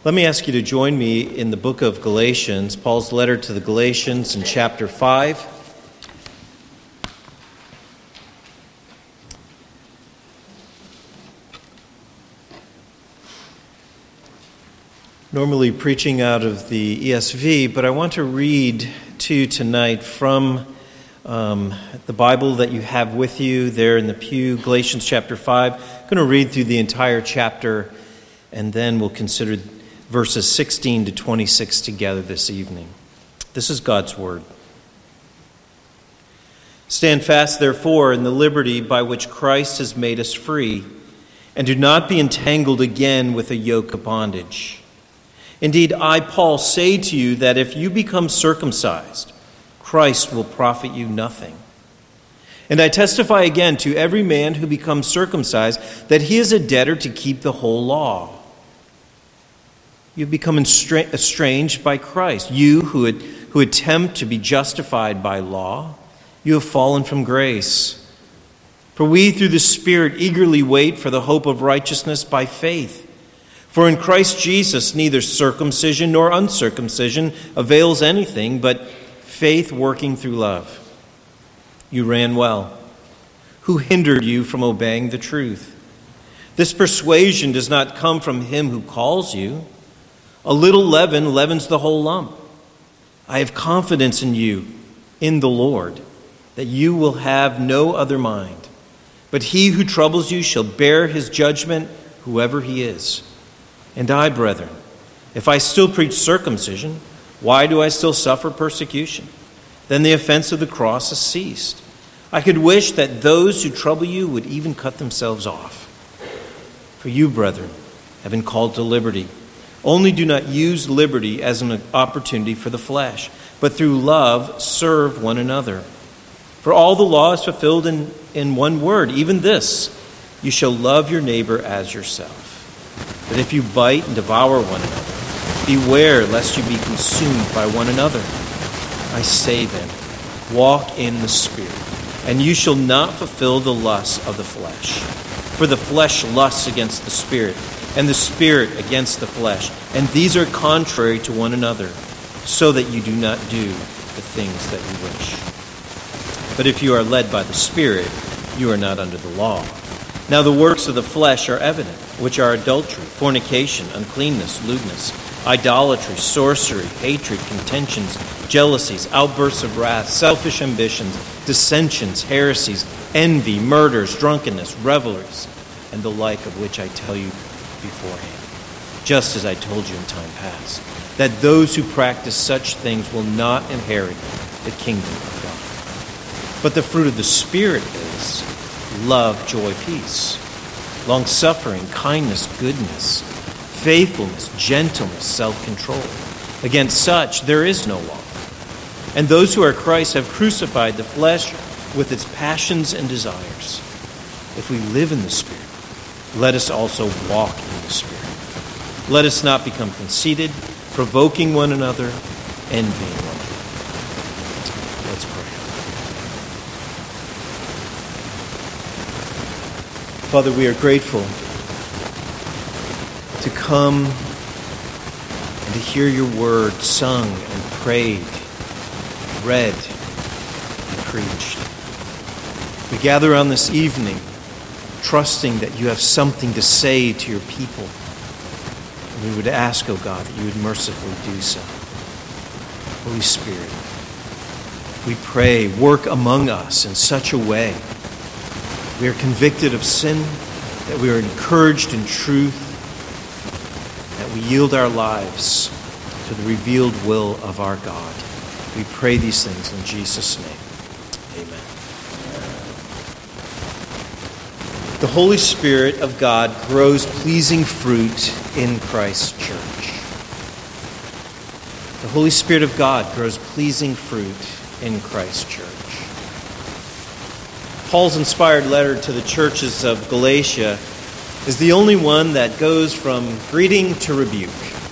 Let me ask you to join me in the book of Galatians, Paul's letter to the Galatians in chapter 5. Normally preaching out of the ESV, but I want to read to you tonight from the Bible that you have with you there in the pew, Galatians chapter 5. I'm going to read through the entire chapter, and then we'll consider verses 16 to 26 together this evening. This is God's word. Stand fast, therefore, in the liberty by which Christ has made us free, and do not be entangled again with a yoke of bondage. Indeed, I, Paul, say to you that if you become circumcised, Christ will profit you nothing. And I testify again to every man who becomes circumcised that he is a debtor to keep the whole law. You've become estranged by Christ. You who attempt to be justified by law, you have fallen from grace. For we through the Spirit eagerly wait for the hope of righteousness by faith. For in Christ Jesus neither circumcision nor uncircumcision avails anything, but faith working through love. You ran well. Who hindered you from obeying the truth? This persuasion does not come from him who calls you. A little leaven leavens the whole lump. I have confidence in you, in the Lord, that you will have no other mind. But he who troubles you shall bear his judgment, whoever he is. And I, brethren, if I still preach circumcision, why do I still suffer persecution? Then the offense of the cross has ceased. I could wish that those who trouble you would even cut themselves off. For you, brethren, have been called to liberty. Only do not use liberty as an opportunity for the flesh, but through love serve one another. For all the law is fulfilled in one word, even this, you shall love your neighbor as yourself. But if you bite and devour one another, beware lest you be consumed by one another. I say then, walk in the Spirit, and you shall not fulfill the lusts of the flesh. For the flesh lusts against the Spirit, and the Spirit against the flesh. And these are contrary to one another, so that you do not do the things that you wish. But if you are led by the Spirit, you are not under the law. Now the works of the flesh are evident, which are adultery, fornication, uncleanness, lewdness, idolatry, sorcery, hatred, contentions, jealousies, outbursts of wrath, selfish ambitions, dissensions, heresies, envy, murders, drunkenness, revelries, and the like, of which I tell you beforehand, just as I told you in time past, that those who practice such things will not inherit the kingdom of God. But the fruit of the Spirit is love, joy, peace, long-suffering, kindness, goodness, faithfulness, gentleness, self-control. Against such there is no law. And those who are Christ have crucified the flesh with its passions and desires. If we live in the Spirit, let us also walk in the Spirit. Let us not become conceited, provoking one another, envying one another. Let's pray. Father, we are grateful to come and to hear your word sung and prayed, read and preached. We gather on this evening trusting that you have something to say to your people. And we would ask, O God, that you would mercifully do so. Holy Spirit, we pray, work among us in such a way. We are convicted of sin, that we are encouraged in truth, that we yield our lives to the revealed will of our God. We pray these things in Jesus' name. Amen. The Holy Spirit of God grows pleasing fruit in Christ's church. The Holy Spirit of God grows pleasing fruit in Christ's church. Paul's inspired letter to the churches of Galatia is the only one that goes from greeting to rebuke.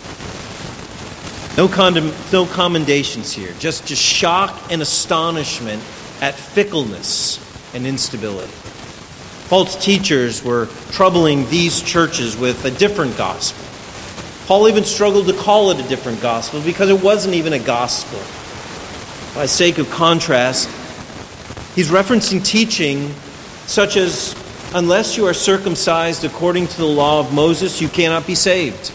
No commendations here, just shock and astonishment at fickleness and instability. False teachers were troubling these churches with a different gospel, Paul even struggled to call it a different gospel because it wasn't even a gospel. By sake of contrast, he's referencing teaching such as, unless you are circumcised according to the law of Moses, you cannot be saved.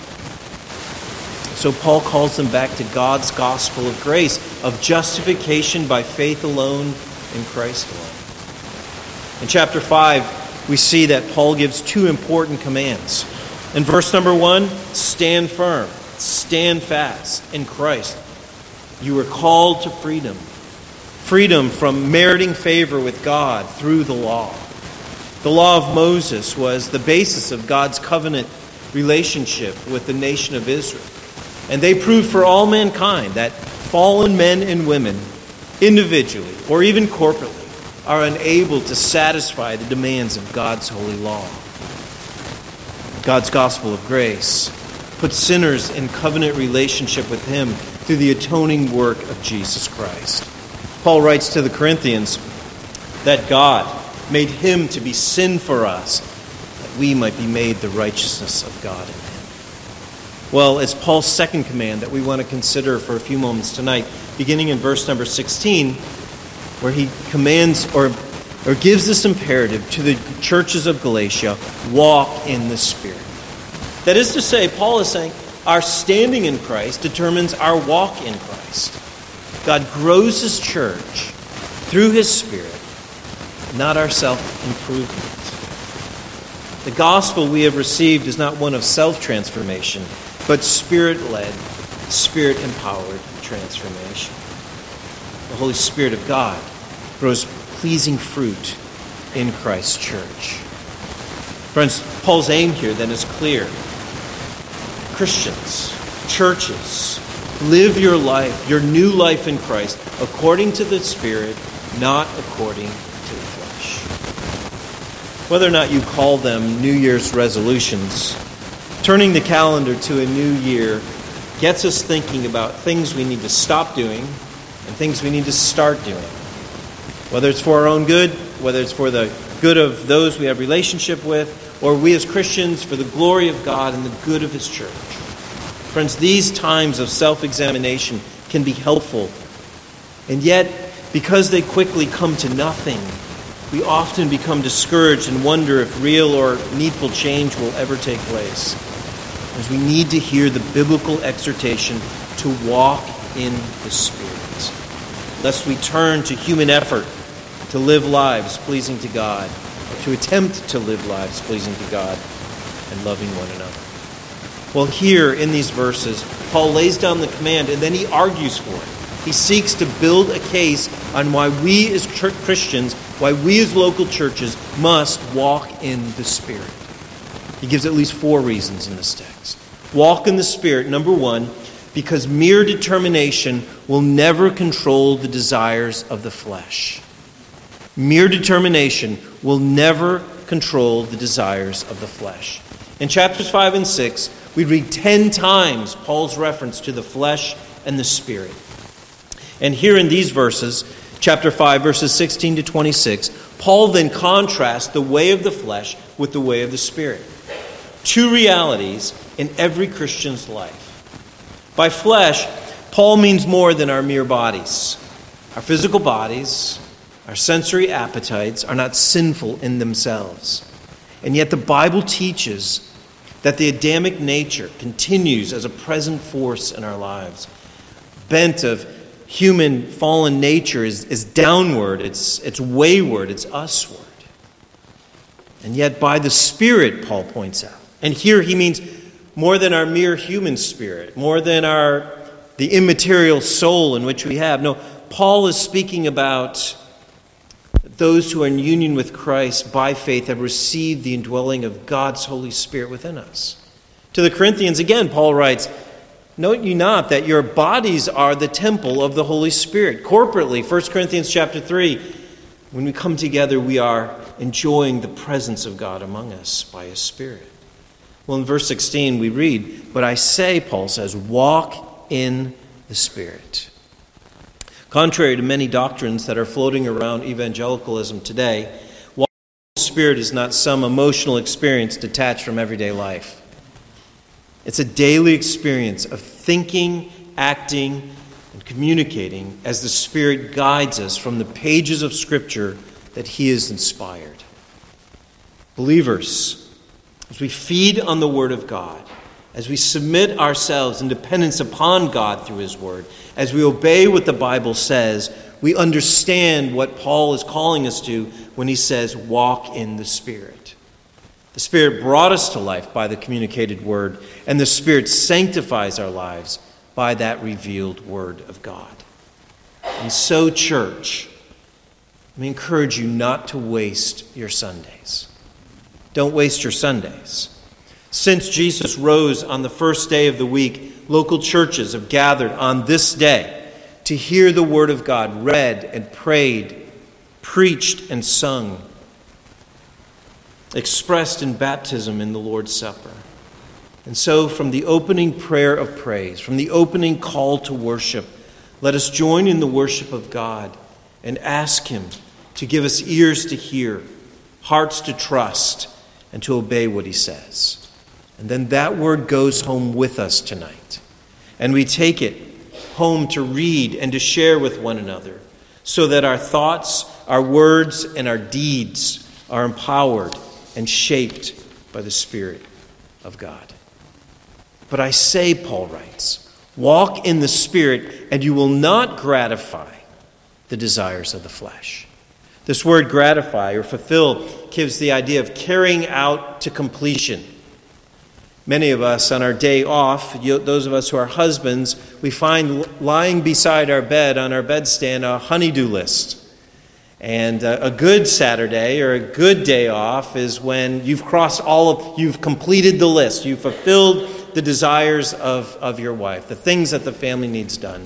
So Paul calls them back to God's gospel of grace, of justification by faith alone in Christ alone. In chapter 5, we see that Paul gives two important commands. In verse number 1, stand firm, stand fast in Christ. You were called to freedom. Freedom from meriting favor with God through the law. The law of Moses was the basis of God's covenant relationship with the nation of Israel. And they proved for all mankind that fallen men and women, individually or even corporately, are unable to satisfy the demands of God's holy law. God's gospel of grace puts sinners in covenant relationship with Him through the atoning work of Jesus Christ. Paul writes to the Corinthians that God made Him to be sin for us, that we might be made the righteousness of God in Him. Well, it's Paul's second command that we want to consider for a few moments tonight, beginning in verse number 16, where he commands or gives this imperative to the churches of Galatia: walk in the Spirit. That is to say, Paul is saying our standing in Christ determines our walk in Christ. God grows His church through His Spirit, not our self-improvement. The gospel we have received is not one of self-transformation, but Spirit-led, Spirit-empowered transformation. The Holy Spirit of God grows pleasing fruit in Christ's church. Friends, Paul's aim here then is clear. Christians, churches, live your life, your new life in Christ, according to the Spirit, not according to the flesh. Whether or not you call them New Year's resolutions, turning the calendar to a new year gets us thinking about things we need to stop doing and things we need to start doing. Whether it's for our own good, whether it's for the good of those we have relationship with, or we as Christians for the glory of God and the good of His church. Friends, these times of self-examination can be helpful. And yet, because they quickly come to nothing, we often become discouraged and wonder if real or needful change will ever take place. As we need to hear the biblical exhortation to walk in the Spirit, lest we turn to human effort to live lives pleasing to God, or to attempt to live lives pleasing to God and loving one another. Well, here in these verses, Paul lays down the command and then he argues for it. He seeks to build a case on why we as Christians, why we as local churches must walk in the Spirit. He gives at least 4 reasons in this text. Walk in the Spirit, number 1, because mere determination will never control the desires of the flesh. Mere determination will never control the desires of the flesh. In chapters 5 and 6, we read 10 times Paul's reference to the flesh and the Spirit. And here in these verses, chapter 5, verses 16 to 26, Paul then contrasts the way of the flesh with the way of the Spirit. 2 realities in every Christian's life. By flesh, Paul means more than our mere bodies. Our physical bodies, our sensory appetites are not sinful in themselves. And yet the Bible teaches that the Adamic nature continues as a present force in our lives. Bent of human fallen nature is downward, it's wayward, it's usward. And yet by the Spirit, Paul points out. And here he means more than our mere human spirit, more than the immaterial soul in which we have. No, Paul is speaking about those who are in union with Christ by faith have received the indwelling of God's Holy Spirit within us. To the Corinthians, again, Paul writes, "Note ye not that your bodies are the temple of the Holy Spirit." Corporately, 1 Corinthians chapter 3, when we come together, we are enjoying the presence of God among us by His Spirit. Well, in verse 16 we read, "But I say," Paul says, "walk in the Spirit." Contrary to many doctrines that are floating around evangelicalism today, walking in the Spirit is not some emotional experience detached from everyday life. It's a daily experience of thinking, acting, and communicating as the Spirit guides us from the pages of Scripture that He has inspired. Believers, as we feed on the Word of God, as we submit ourselves in dependence upon God through His Word, as we obey what the Bible says, we understand what Paul is calling us to when he says, walk in the Spirit. The Spirit brought us to life by the communicated Word, and the Spirit sanctifies our lives by that revealed Word of God. And so, church, let me encourage you not to waste your Sundays. Don't waste your Sundays. Since Jesus rose on the first day of the week, local churches have gathered on this day to hear the Word of God read and prayed, preached and sung, expressed in baptism in the Lord's Supper. And so from the opening prayer of praise, from the opening call to worship, let us join in the worship of God and ask Him to give us ears to hear, hearts to trust, and to obey what He says. And then that word goes home with us tonight. And we take it home to read and to share with one another so that our thoughts, our words, and our deeds are empowered and shaped by the Spirit of God. But I say, Paul writes, walk in the Spirit and you will not gratify the desires of the flesh. This word gratify or fulfill gives the idea of carrying out to completion. Many of us on our day off, those of us who are husbands, we find lying beside our bed on our bedstand a honey-do list. And a good Saturday or a good day off is when you've you've completed the list. You've fulfilled the desires of your wife, the things that the family needs done.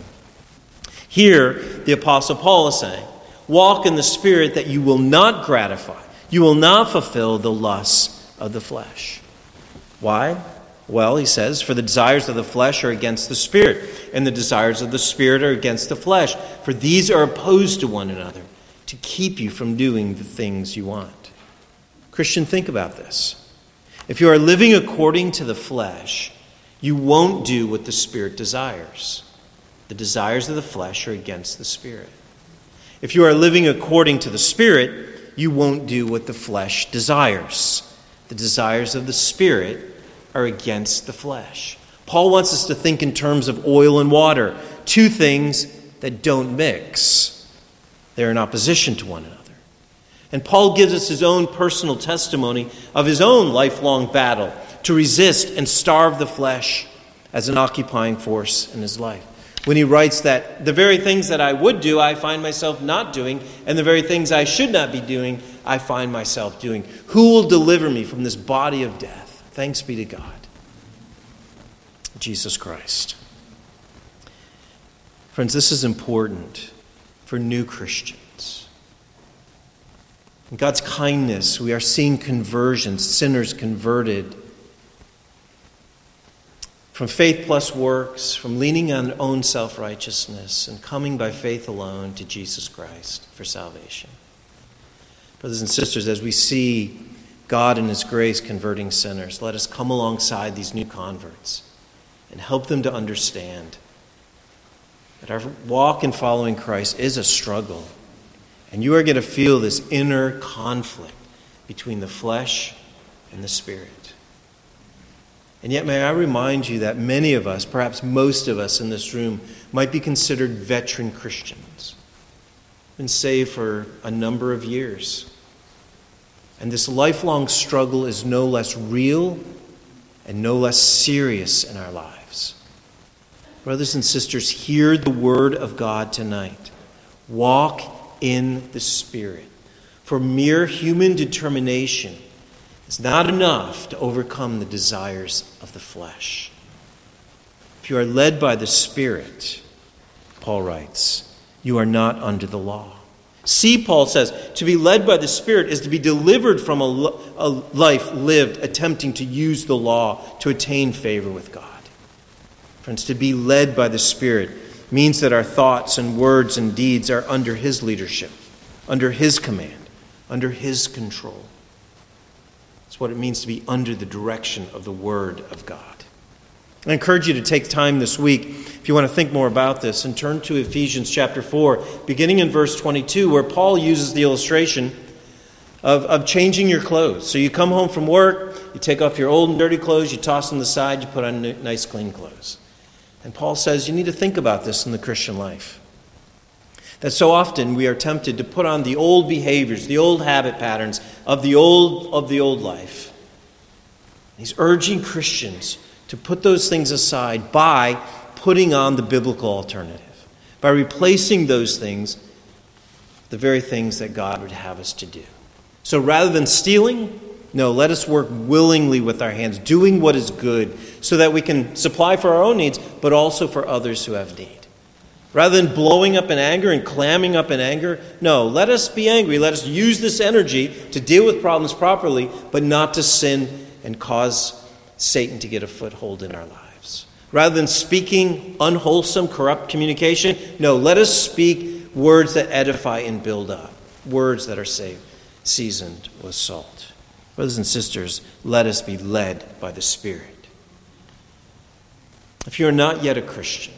Here, the Apostle Paul is saying, walk in the Spirit that you will not gratify. You will not fulfill the lusts of the flesh. Why? Well, he says, for the desires of the flesh are against the Spirit, and the desires of the Spirit are against the flesh. For these are opposed to one another, to keep you from doing the things you want. Christian, think about this. If you are living according to the flesh, you won't do what the Spirit desires. The desires of the flesh are against the Spirit. If you are living according to the Spirit, you won't do what the flesh desires. The desires of the Spirit are against the flesh. Paul wants us to think in terms of oil and water, two things that don't mix. They're in opposition to one another. And Paul gives us his own personal testimony of his own lifelong battle to resist and starve the flesh as an occupying force in his life. When he writes that the very things that I would do, I find myself not doing, and the very things I should not be doing, I find myself doing. Who will deliver me from this body of death? Thanks be to God. Jesus Christ. Friends, this is important for new Christians. In God's kindness, we are seeing conversions, sinners converted from faith plus works, from leaning on own self-righteousness and coming by faith alone to Jesus Christ for salvation. Brothers and sisters, as we see God in His grace converting sinners, let us come alongside these new converts and help them to understand that our walk in following Christ is a struggle. And you are going to feel this inner conflict between the flesh and the Spirit. And yet may I remind you that many of us, perhaps most of us in this room, might be considered veteran Christians. Been saved for a number of years. And this lifelong struggle is no less real and no less serious in our lives. Brothers and sisters, hear the word of God tonight. Walk in the Spirit. For mere human determination is not enough to overcome the desires of the flesh. If you are led by the Spirit, Paul writes, you are not under the law. See, Paul says, to be led by the Spirit is to be delivered from a life lived attempting to use the law to attain favor with God. Friends, to be led by the Spirit means that our thoughts and words and deeds are under His leadership, under His command, under His control. It's what it means to be under the direction of the Word of God. I encourage you to take time this week, if you want to think more about this, and turn to Ephesians chapter 4, beginning in verse 22, where Paul uses the illustration of changing your clothes. So you come home from work, you take off your old and dirty clothes, you toss them aside, you put on nice clean clothes. And Paul says you need to think about this in the Christian life. That so often we are tempted to put on the old behaviors, the old habit patterns of the old life. He's urging Christians to put those things aside by putting on the biblical alternative, by replacing those things, the very things that God would have us to do. So rather than stealing, no, let us work willingly with our hands, doing what is good, so that we can supply for our own needs, but also for others who have need. Rather than blowing up in anger and clamming up in anger, no, let us be angry. Let us use this energy to deal with problems properly, but not to sin and cause Satan to get a foothold in our lives. Rather than speaking unwholesome, corrupt communication, no, let us speak words that edify and build up, words that are seasoned with salt. Brothers and sisters, let us be led by the Spirit. If you are not yet a Christian,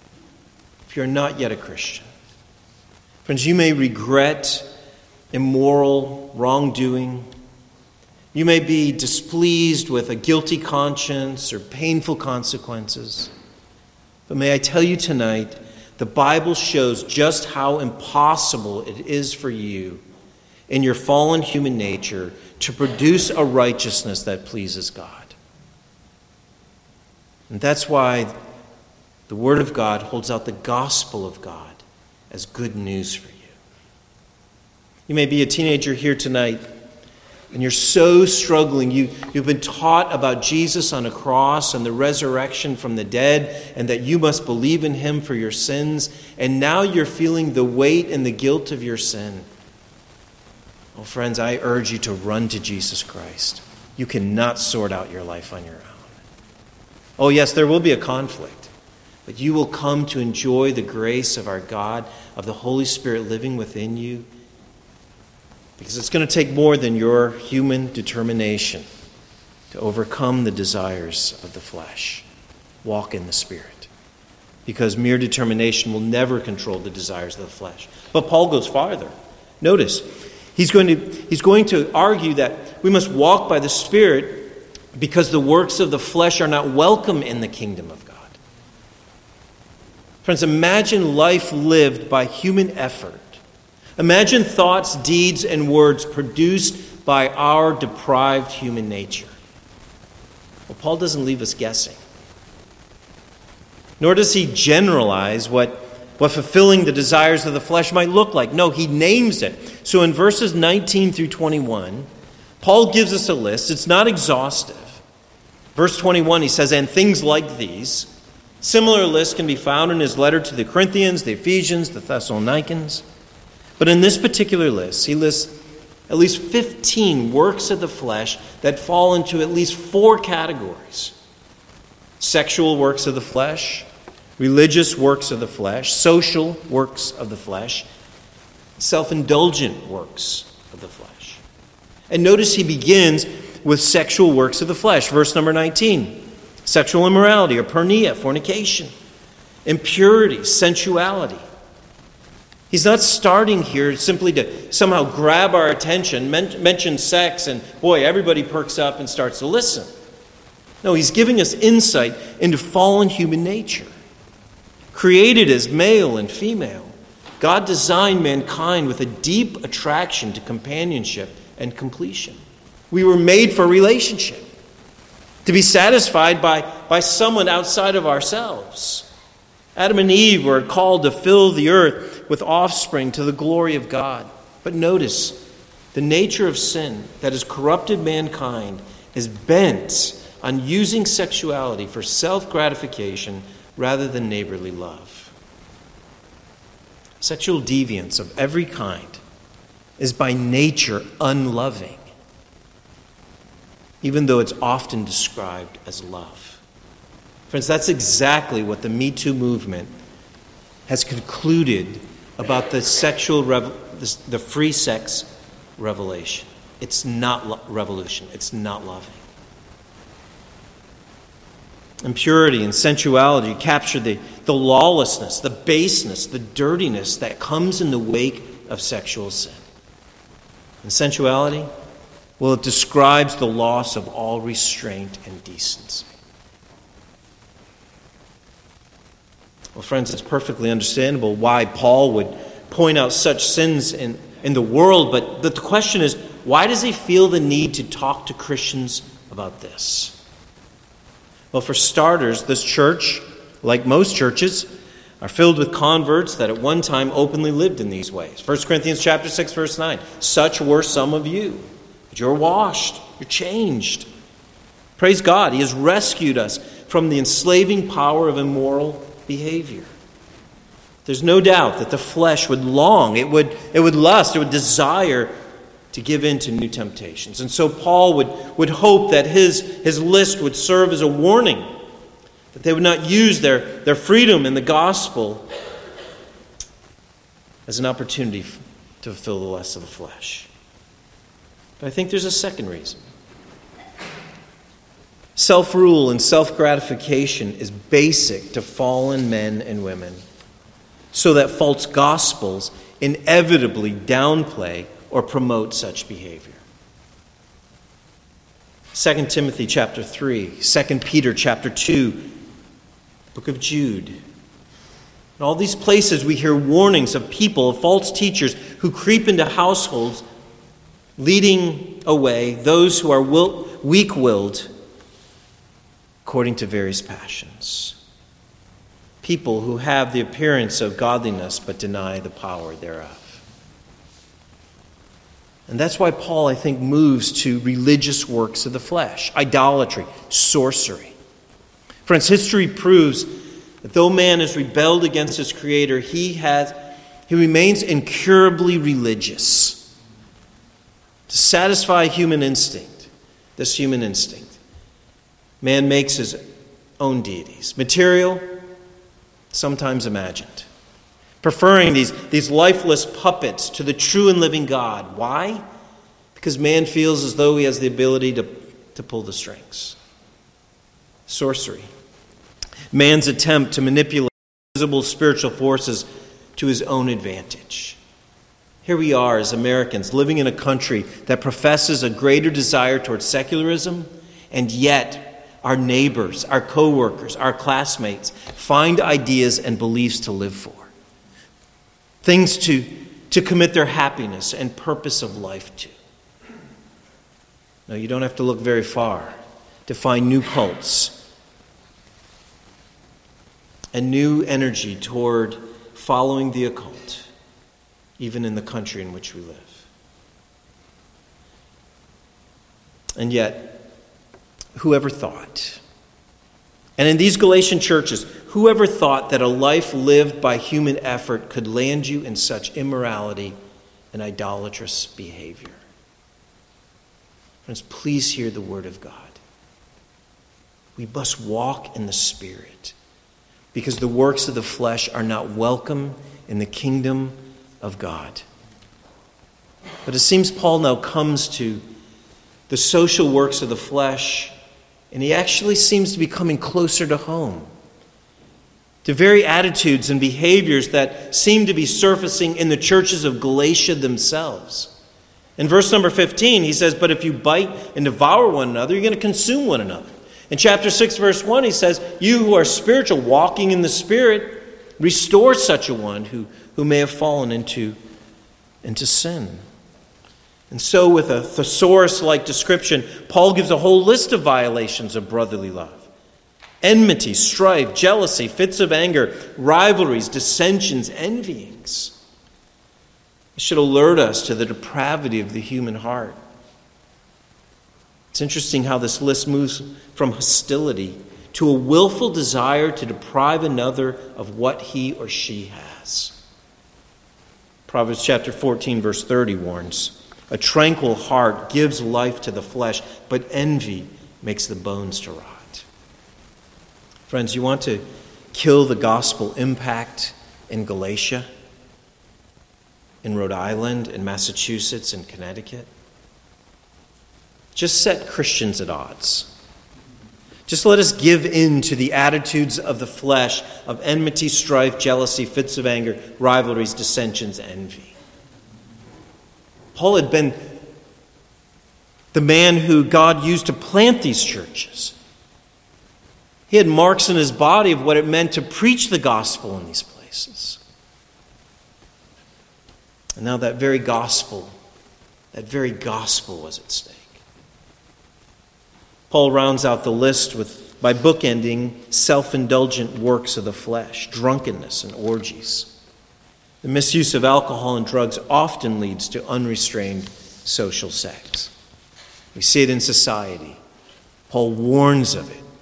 friends, you may regret immoral wrongdoing. You may be displeased with a guilty conscience or painful consequences. But may I tell you tonight, the Bible shows just how impossible it is for you in your fallen human nature to produce a righteousness that pleases God. And that's why the Word of God holds out the gospel of God as good news for you. You may be a teenager here tonight, and you're so struggling. You've been taught about Jesus on a cross and the resurrection from the dead, and that you must believe in him for your sins, and now you're feeling the weight and the guilt of your sin. Oh, friends, I urge you to run to Jesus Christ. You cannot sort out your life on your own. Oh, yes, there will be a conflict, but you will come to enjoy the grace of our God, of the Holy Spirit living within you, because it's going to take more than your human determination to overcome the desires of the flesh. Walk in the Spirit, because mere determination will never control the desires of the flesh. But Paul goes farther. Notice, he's going to argue that we must walk by the Spirit because the works of the flesh are not welcome in the kingdom of God. Friends, imagine life lived by human effort. Imagine thoughts, deeds, and words produced by our deprived human nature. Well, Paul doesn't leave us guessing. Nor does he generalize what fulfilling the desires of the flesh might look like. No, he names it. So in verses 19 through 21, Paul gives us a list. It's not exhaustive. Verse 21, he says, and things like these. Similar lists can be found in his letter to the Corinthians, the Ephesians, the Thessalonians. But in this particular list, he lists at least 15 works of the flesh that fall into at least 4 categories. Sexual works of the flesh, religious works of the flesh, social works of the flesh, self-indulgent works of the flesh. And notice he begins with sexual works of the flesh. Verse number 19, sexual immorality or porneia, fornication, impurity, sensuality. He's not starting here simply to somehow grab our attention, mention sex, and boy, everybody perks up and starts to listen. No, he's giving us insight into fallen human nature. Created as male and female, God designed mankind with a deep attraction to companionship and completion. We were made for relationship, to be satisfied by someone outside of ourselves. Adam and Eve were called to fill the earth with offspring to the glory of God. But notice, the nature of sin that has corrupted mankind is bent on using sexuality for self-gratification rather than neighborly love. Sexual deviance of every kind is by nature unloving, even though it's often described as love. Friends, that's exactly what the Me Too movement has concluded about the the free sex revelation. It's not revolution. It's not loving. Impurity and sensuality capture the lawlessness, the baseness, the dirtiness that comes in the wake of sexual sin. And sensuality, well, it describes the loss of all restraint and decency. Well, friends, it's perfectly understandable why Paul would point out such sins in the world, but the question is, why does he feel the need to talk to Christians about this? Well, for starters, this church, like most churches, are filled with converts that at one time openly lived in these ways. 1 Corinthians chapter 6, verse 9. Such were some of you, but you're washed, you're changed. Praise God, He has rescued us from the enslaving power of immoral behavior. There's no doubt that the flesh would long, it would lust, it would desire to give in to new temptations. And so Paul would hope that his list would serve as a warning, that they would not use their freedom in the gospel as an opportunity to fulfill the lusts of the flesh. But I think there's a second reason. Self-rule and self-gratification is basic to fallen men and women, so that false gospels inevitably downplay or promote such behavior. 2 Timothy chapter 3, 2 Peter chapter 2, book of Jude. In all these places we hear warnings of people, of false teachers who creep into households, leading away those who are weak-willed according to various passions. People who have the appearance of godliness but deny the power thereof. And that's why Paul, I think, moves to religious works of the flesh, idolatry, sorcery. Friends, history proves that though man has rebelled against his Creator, he remains incurably religious. To satisfy human instinct, this human instinct, man makes his own deities, material, sometimes imagined, preferring these lifeless puppets to the true and living God. Why? Because man feels as though he has the ability to pull the strings. Sorcery. Man's attempt to manipulate visible spiritual forces to his own advantage. Here we are as Americans living in a country that professes a greater desire towards secularism, and yet our neighbors, our co-workers, our classmates find ideas and beliefs to live for. Things to commit their happiness and purpose of life to. No, you don't have to look very far to find new cults and new energy toward following the occult, even in the country in which we live. And yet, whoever thought? And in these Galatian churches, whoever thought that a life lived by human effort could land you in such immorality and idolatrous behavior? Friends, please hear the word of God. We must walk in the Spirit, because the works of the flesh are not welcome in the kingdom of God. But it seems Paul now comes to the social works of the flesh, and he actually seems to be coming closer to home, to very attitudes and behaviors that seem to be surfacing in the churches of Galatia themselves. In verse number 15, he says, "But if you bite and devour one another, you're going to consume one another." In chapter 6, verse 1, he says, "You who are spiritual, walking in the Spirit, restore such a one who may have fallen into sin." And so with a thesaurus-like description, Paul gives a whole list of violations of brotherly love. Enmity, strife, jealousy, fits of anger, rivalries, dissensions, envyings. It should alert us to the depravity of the human heart. It's interesting how this list moves from hostility to a willful desire to deprive another of what he or she has. Proverbs chapter 14, verse 30 warns, "A tranquil heart gives life to the flesh, but envy makes the bones to rot." Friends, you want to kill the gospel impact in Galatia, in Rhode Island, in Massachusetts, in Connecticut? Just set Christians at odds. Just let us give in to the attitudes of the flesh, of enmity, strife, jealousy, fits of anger, rivalries, dissensions, envy. Paul had been the man who God used to plant these churches. He had marks in his body of what it meant to preach the gospel in these places. And now that very gospel was at stake. Paul rounds out the list by bookending self-indulgent works of the flesh, drunkenness and orgies. The misuse of alcohol and drugs often leads to unrestrained social sex. We see it in society. Paul warns of it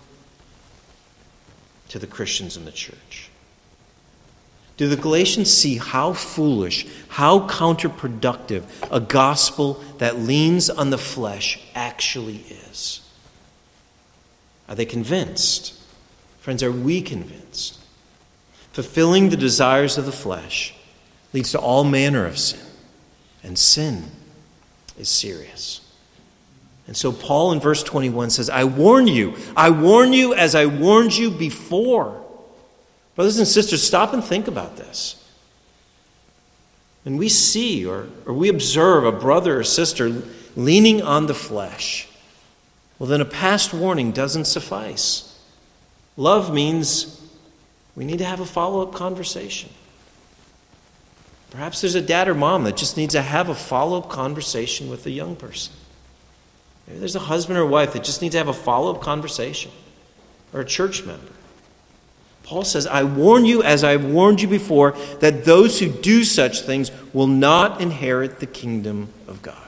to the Christians in the church. Do the Galatians see how foolish, how counterproductive a gospel that leans on the flesh actually is? Are they convinced? Friends, are we convinced? Fulfilling the desires of the flesh leads to all manner of sin, and sin is serious. And so Paul in verse 21 says, I warn you as I warned you before. Brothers and sisters, stop and think about this. When we see or we observe a brother or sister leaning on the flesh, well, then a past warning doesn't suffice. Love means we need to have a follow-up conversation. Perhaps there's a dad or mom that just needs to have a follow-up conversation with a young person. Maybe there's a husband or wife that just needs to have a follow-up conversation, or a church member. Paul says, I warn you as I've warned you before, that those who do such things will not inherit the kingdom of God.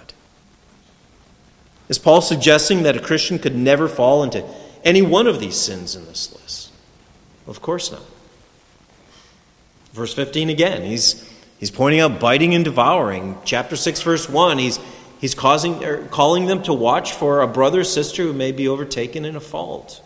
Is Paul suggesting that a Christian could never fall into any one of these sins in this list? Well, of course not. Verse 15 again, he's pointing out biting and devouring. Chapter 6, verse 1, he's calling them to watch for a brother or sister who may be overtaken in a fault.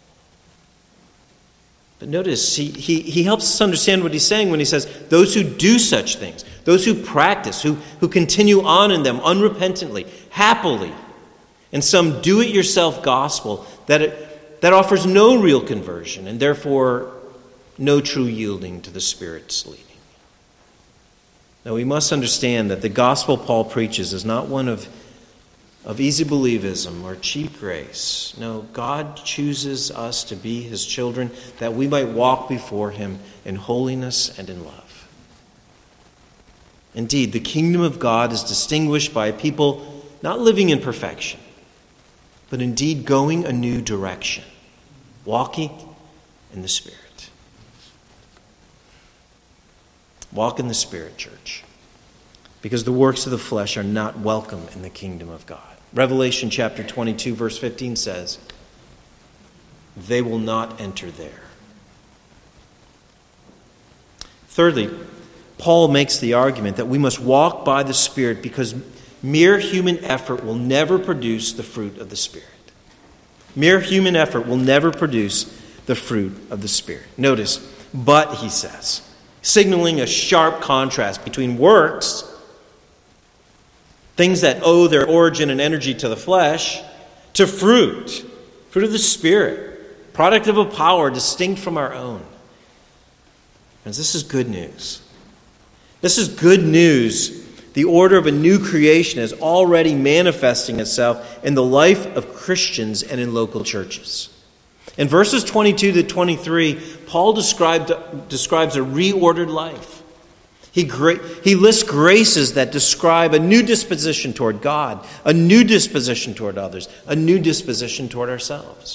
But notice, he helps us understand what he's saying when he says, those who do such things, those who practice, who continue on in them unrepentantly, happily, and some do-it-yourself gospel that offers no real conversion and therefore no true yielding to the Spirit's leading. Now we must understand that the gospel Paul preaches is not one of easy believism or cheap grace. No, God chooses us to be his children that we might walk before him in holiness and in love. Indeed, the kingdom of God is distinguished by a people not living in perfection, but indeed going a new direction, walking in the Spirit. Walk in the Spirit, church, because the works of the flesh are not welcome in the kingdom of God. Revelation chapter 22, verse 15 says, they will not enter there. Thirdly, Paul makes the argument that we must walk by the Spirit because mere human effort will never produce the fruit of the Spirit. Mere human effort will never produce the fruit of the Spirit. Notice, but, he says, signaling a sharp contrast between works, things that owe their origin and energy to the flesh, to fruit of the Spirit, product of a power distinct from our own. Friends, this is good news. This is good news. The order of a new creation is already manifesting itself in the life of Christians and in local churches. In verses 22 to 23, Paul describes a reordered life. He lists graces that describe a new disposition toward God, a new disposition toward others, a new disposition toward ourselves.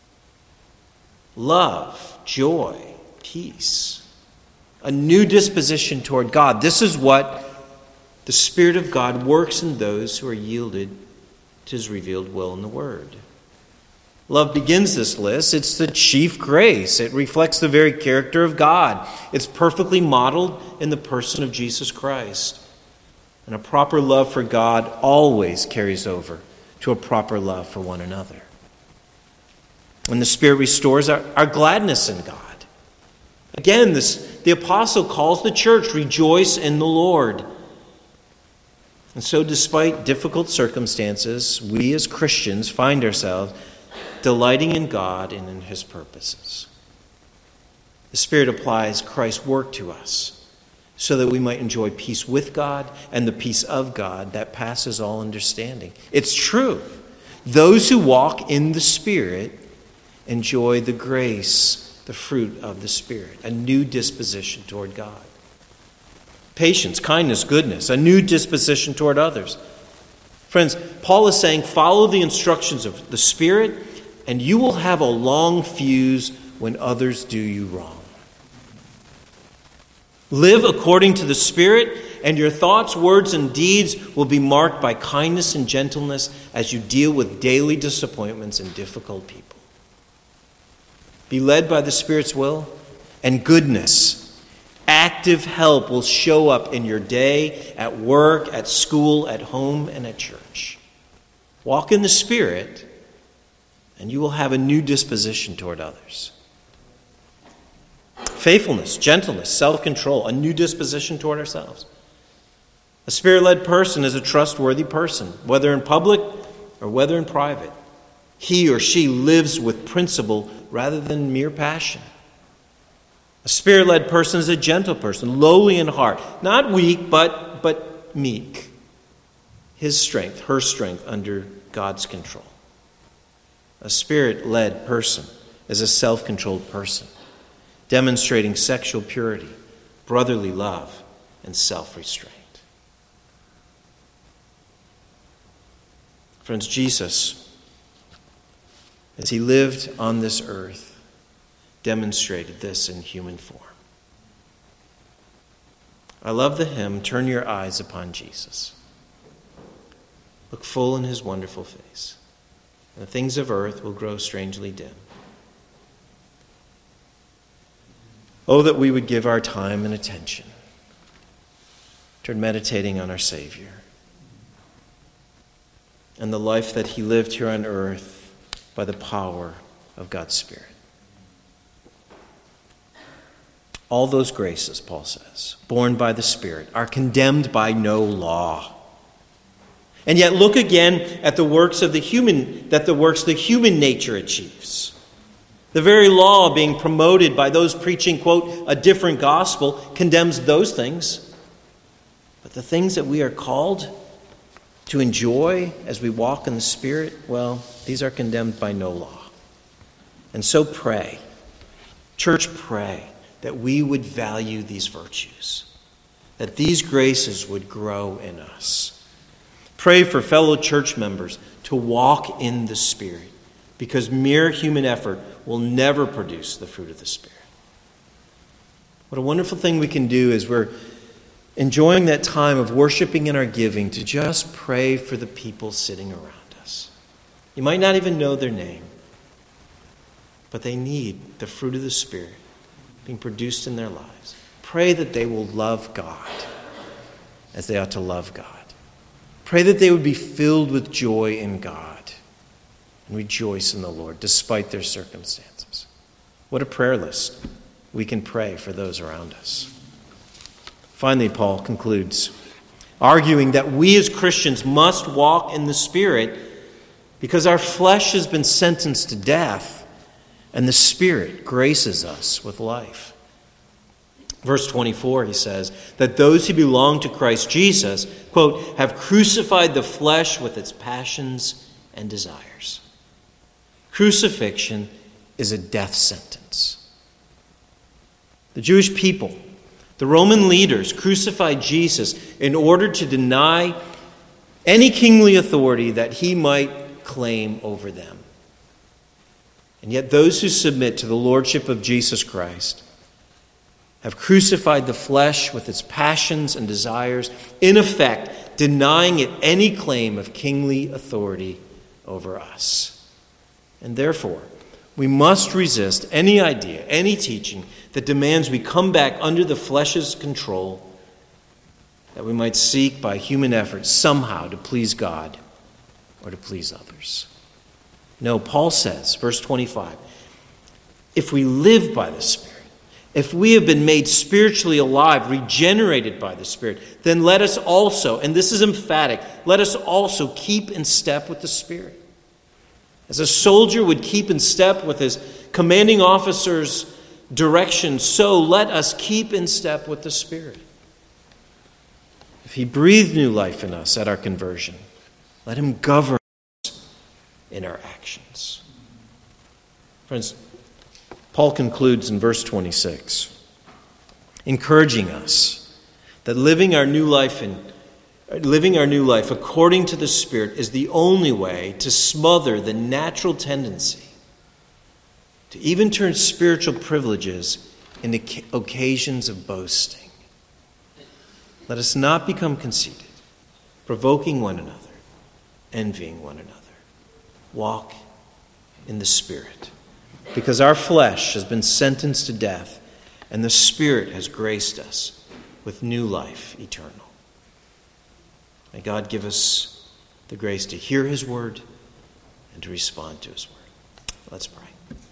Love, joy, peace, a new disposition toward God. This is what the Spirit of God works in those who are yielded to his revealed will in the Word. Love begins this list. It's the chief grace. It reflects the very character of God. It's perfectly modeled in the person of Jesus Christ. And a proper love for God always carries over to a proper love for one another. When the Spirit restores our gladness in God. Again, the apostle calls the church, rejoice in the Lord. And so despite difficult circumstances, we as Christians find ourselves delighting in God and in his purposes. The Spirit applies Christ's work to us so that we might enjoy peace with God and the peace of God that passes all understanding. It's true. Those who walk in the Spirit enjoy the grace, the fruit of the Spirit, a new disposition toward God. Patience, kindness, goodness, a new disposition toward others. Friends, Paul is saying, follow the instructions of the Spirit, and you will have a long fuse when others do you wrong. Live according to the Spirit, and your thoughts, words, and deeds will be marked by kindness and gentleness as you deal with daily disappointments and difficult people. Be led by the Spirit's will, and goodness, active help will show up in your day, at work, at school, at home, and at church. Walk in the Spirit, and you will have a new disposition toward others. Faithfulness, gentleness, self-control, a new disposition toward ourselves. A Spirit-led person is a trustworthy person, whether in public or whether in private. He or she lives with principle rather than mere passion. A Spirit-led person is a gentle person, lowly in heart, not weak, but meek. His strength, her strength under God's control. A Spirit-led person is a self-controlled person, demonstrating sexual purity, brotherly love, and self-restraint. Friends, Jesus, as he lived on this earth, demonstrated this in human form. I love the hymn, "Turn Your Eyes Upon Jesus." Look full in his wonderful face, and the things of earth will grow strangely dim. Oh, that we would give our time and attention toward meditating on our Savior and the life that he lived here on earth by the power of God's Spirit. All those graces, Paul says, born by the Spirit, are condemned by no law. And yet look again at the works the human nature achieves. The very law being promoted by those preaching, quote, a different gospel, condemns those things. But the things that we are called to enjoy as we walk in the Spirit, well, these are condemned by no law. And so pray, church, pray that we would value these virtues, that these graces would grow in us. Pray for fellow church members to walk in the Spirit, because mere human effort will never produce the fruit of the Spirit. What a wonderful thing we can do as we're enjoying that time of worshiping and our giving, to just pray for the people sitting around us. You might not even know their name, but they need the fruit of the Spirit being produced in their lives. Pray that they will love God as they ought to love God. Pray that they would be filled with joy in God and rejoice in the Lord despite their circumstances. What a prayer list we can pray for those around us. Finally, Paul concludes, arguing that we as Christians must walk in the Spirit because our flesh has been sentenced to death and the Spirit graces us with life. Verse 24, he says, that those who belong to Christ Jesus, quote, have crucified the flesh with its passions and desires. Crucifixion is a death sentence. The Jewish people, the Roman leaders, crucified Jesus in order to deny any kingly authority that he might claim over them. And yet those who submit to the lordship of Jesus Christ have crucified the flesh with its passions and desires, in effect denying it any claim of kingly authority over us. And therefore, we must resist any idea, any teaching that demands we come back under the flesh's control, that we might seek by human effort somehow to please God or to please others. No, Paul says, verse 25, if we live by the Spirit, if we have been made spiritually alive, regenerated by the Spirit, then let us also, and this is emphatic, let us also keep in step with the Spirit. As a soldier would keep in step with his commanding officer's direction, so let us keep in step with the Spirit. If he breathed new life in us at our conversion, let him govern us in our actions. Friends, Paul concludes in verse 26, encouraging us that living our new life according to the Spirit is the only way to smother the natural tendency to even turn spiritual privileges into occasions of boasting. Let us not become conceited, provoking one another, envying one another. Walk in the Spirit, because our flesh has been sentenced to death, and the Spirit has graced us with new life eternal. May God give us the grace to hear his word and to respond to his word. Let's pray.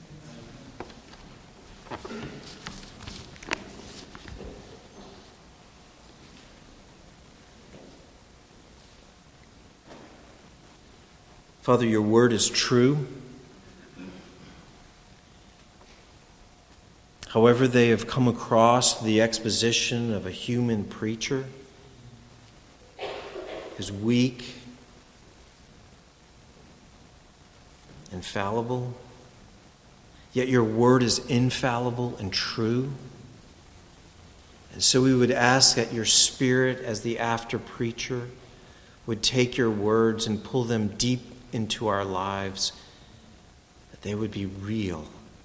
Father, your word is true. However they have come across the exposition of a human preacher is weak and fallible, yet your word is infallible and true. And so we would ask that your Spirit, as the after preacher, would take your words and pull them deep into our lives, that they would be real,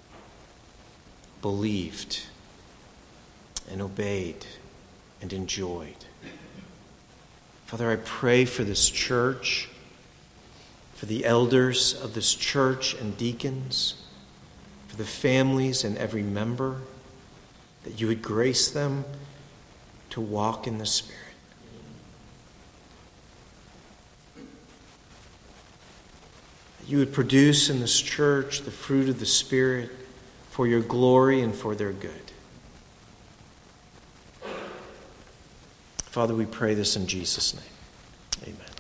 believed, and obeyed, and enjoyed. Father, I pray for this church, for the elders of this church and deacons, for the families and every member, that you would grace them to walk in the Spirit. That you would produce in this church the fruit of the Spirit for your glory and for their good. Father, we pray this in Jesus' name. Amen.